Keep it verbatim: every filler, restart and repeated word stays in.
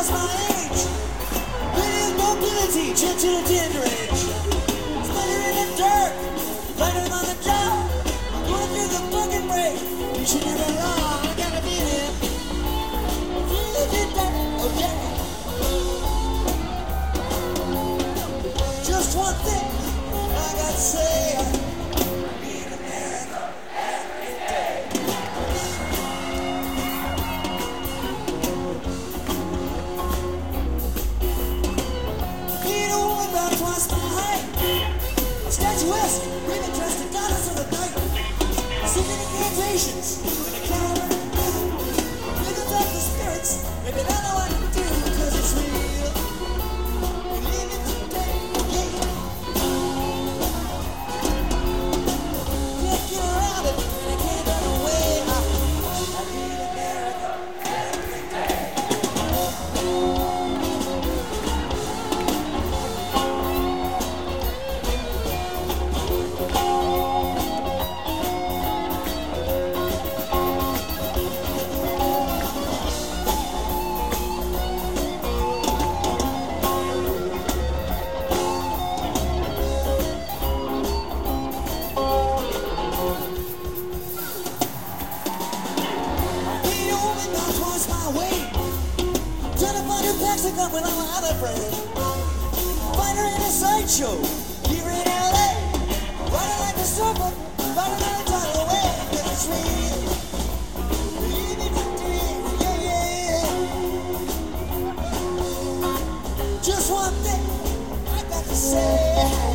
twice my age. Brilliant mobility, gentle and tender age. Splintering in the dirt, lighting on the job. Going through the fucking break, reaching in the law. I gotta be there. Really did that, oh yeah. Just one thing I gotta say. I need America every day. Need a woman about twice my height. Statuesque, really dressed in goddess of the night. Singing incantations with a calendar. Rhythms of the spirits, maybe I know what to do, cause it's real. We live it today, yeah. Can't get around it, and I can't run away. I, I need America every day. Need a woman about twice my weight. Trying to find her packs that come with all my other friends. Find her in a sideshow here in L A. Riding like a surfer, riding another time away. Cause it's real. We live it today, yeah, yeah. Just one thing I got to say.